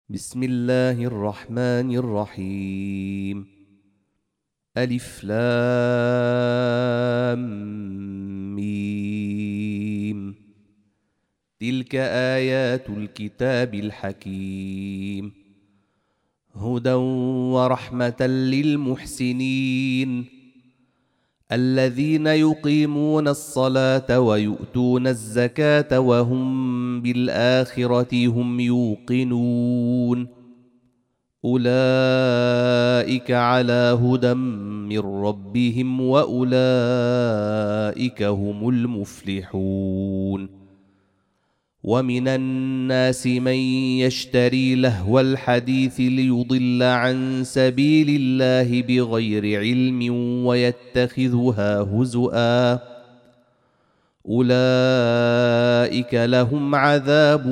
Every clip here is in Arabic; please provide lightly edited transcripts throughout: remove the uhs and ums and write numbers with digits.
بسم الله الرحمن الرحيم. ألف لام ميم. تلك آيات الكتاب الحكيم، هدى ورحمة للمحسنين الذين يقيمون الصلاة ويؤتون الزكاة وهم بالآخرة هم يوقنون. أولئك على هدى من ربهم وأولئك هم المفلحون. ومن الناس من يشتري لهو الحديث ليضل عن سبيل الله بغير علم ويتخذها هزؤا، أولئك لهم عذاب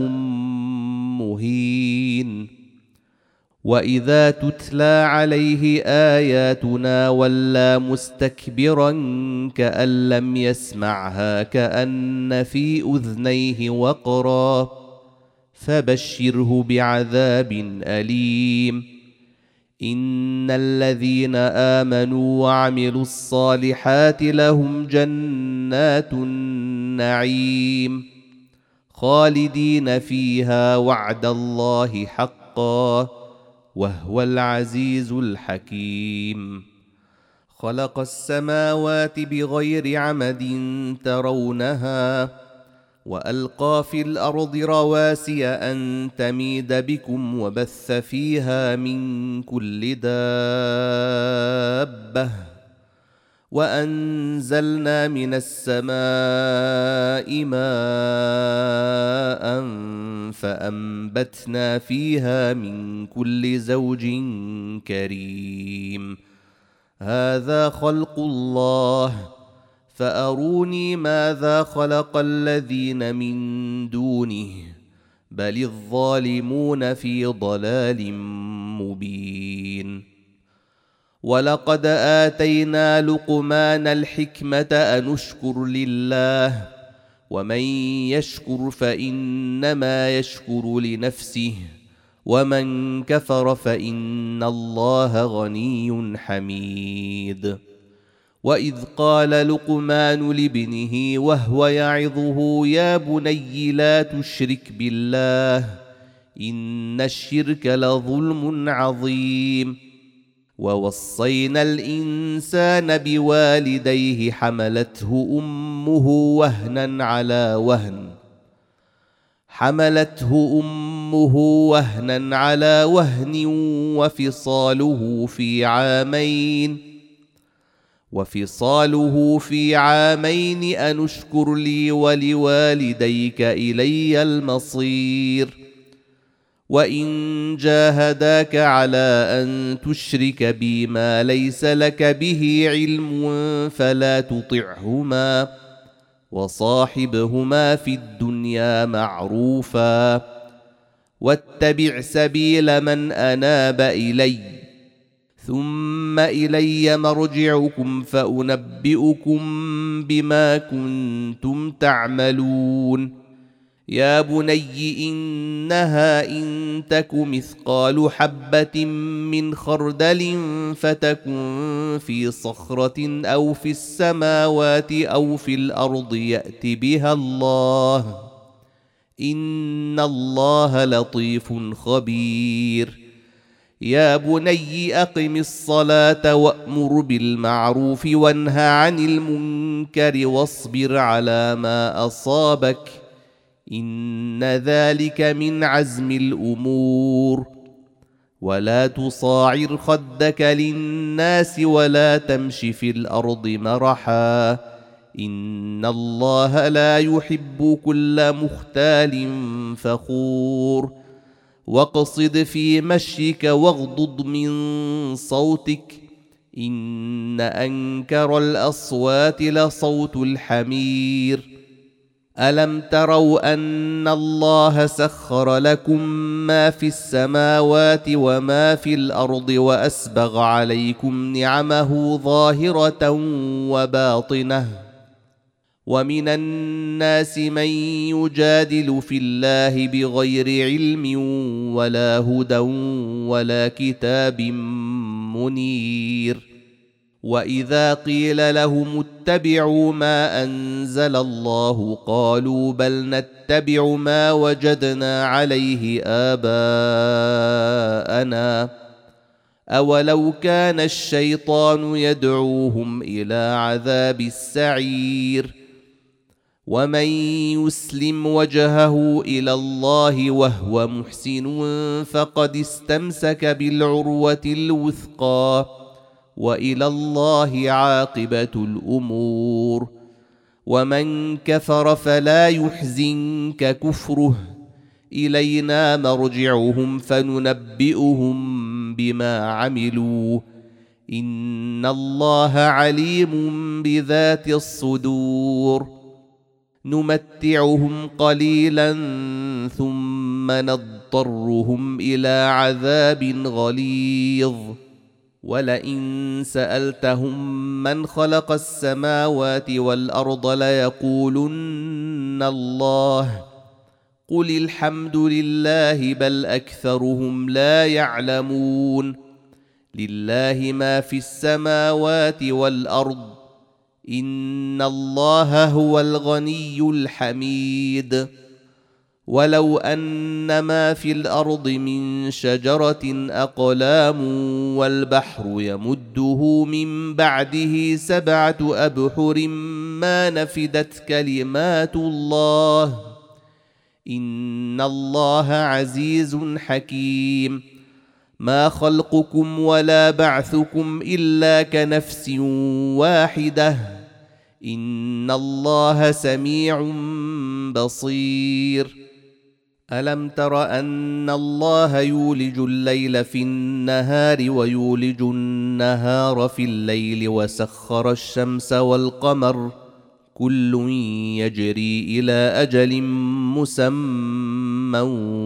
مهين. وإذا تتلى عليه آياتنا ولى مستكبرا كأن لم يسمعها كأن في أذنيه وقرا، فبشره بعذاب أليم. إن الذين آمنوا وعملوا الصالحات لهم جنات النعيم خالدين فيها وعد الله حقا وهو العزيز الحكيم. خلق السماوات بغير عمد ترونها وألقى في الأرض رواسي أن تميد بكم وبث فيها من كل دابة وأنزلنا من السماء ماء فأنبتنا فيها من كل زوج كريم. هذا خلق الله فأروني ماذا خلق الذين من دونه بل الظالمون في ضلال مبين. ولقد آتينا لقمان الحكمة أن اشكر لله ومن يشكر فإنما يشكر لنفسه ومن كفر فإن الله غني حميد. وإذ قال لقمان لابنه وهو يعظه يا بني لا تشرك بالله إن الشرك لظلم عظيم. ووصينا الإنسان بوالديه حملته أمه وهنا على وهن وفصاله في عامين أن اشكر لي ولوالديك إلي المصير. وإن جاهداك على أن تشرك بي ما ليس لك به علم فلا تطعهما وصاحبهما في الدنيا معروفا واتبع سبيل من أناب إلي ثم إلي مرجعكم فأنبئكم بما كنتم تعملون. يا بني إنها إن تك مثقال حبة من خردل فتكن في صخرة أو في السماوات أو في الأرض يأت بها الله إن الله لطيف خبير. يا بني أقم الصلاة وأمر بالمعروف وانه عن المنكر واصبر على ما أصابك إن ذلك من عزم الأمور. ولا تصاعر خدك للناس ولا تمش في الأرض مرحا إن الله لا يحب كل مختال فخور. واقصد في مشيك واغضض من صوتك إن أنكر الأصوات لصوت الحمير. ألم تروا أن الله سخر لكم ما في السماوات وما في الأرض وأسبغ عليكم نعمه ظاهرة ومن الناس من يجادل في الله بغير علم ولا هدى ولا كتاب منير. وإذا قيل لهم اتبعوا ما أنزل الله قالوا بل نتبع ما وجدنا عليه آباءنا أولو كان الشيطان يدعوهم إلى عذاب السعير. ومن يسلم وجهه إلى الله وهو محسن فقد استمسك بالعروة الوثقى وإلى الله عاقبة الأمور. ومن كفر فلا يحزنك كفره إلينا مرجعهم فننبئهم بما عملوا إن الله عليم بذات الصدور. نمتعهم قليلا ثم نضطرهم إلى عذاب غليظ. ولئن سألتهم من خلق السماوات والأرض ليقولن الله قل الحمد لله بل أكثرهم لا يعلمون. لله ما في السماوات والأرض إن الله هو الغني الحميد. ولو أن ما في الأرض من شجرة أقلام والبحر يمده من بعده 7 أبحر ما نفدت كلمات الله إن الله عزيز حكيم. ما خلقكم ولا بعثكم إلا كنفس واحدة إن الله سميع بصير. ألم تر أن الله يولج الليل في النهار ويولج النهار في الليل وسخر الشمس والقمر كل يجري إلى أجل مسمى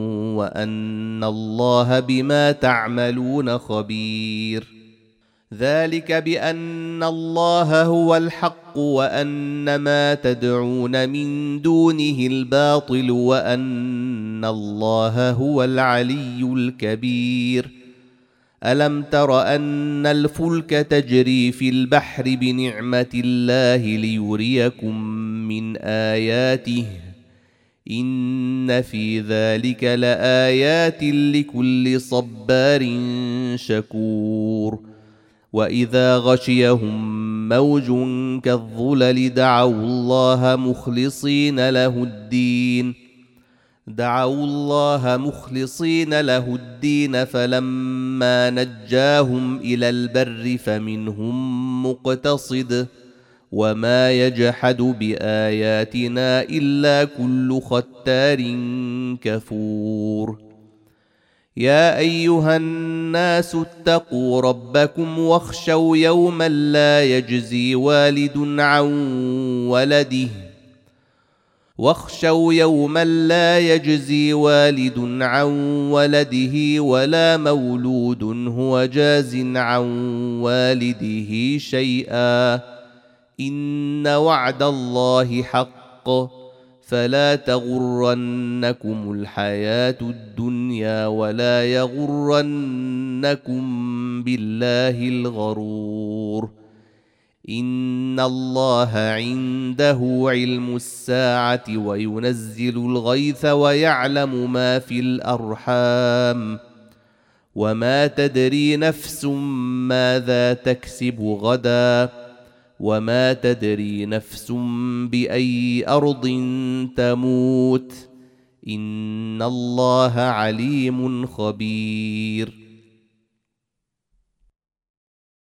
وأن الله بما تعملون خبير. ذلك بأن الله هو الحق وأن ما تدعون من دونه الباطل وأن الله هو العلي الكبير. ألم تر أن الفلك تجري في البحر بنعمة الله ليريكم من آياته إن في ذلك لآيات لكل صبار شكور. وإذا غشيهم موج كالظلل دعوا الله مخلصين له الدين فلما نجاهم إلى البر فمنهم مقتصد وما يجحد بآياتنا إلا كل ختار كفور. يا أيها الناس اتقوا ربكم واخشوا يوما لا يجزي والد عن ولده ولا مولود هو جاز عن والده شيئا إن وعد الله حق فلا تغرنكم الحياة الدنيا ولا يغرنكم بالله الغرور. إن الله عنده علم الساعة وينزل الغيث ويعلم ما في الأرحام وما تدري نفس ماذا تكسب غدا وما تدري نفس بأي أرض تموت إن الله عليم خبير.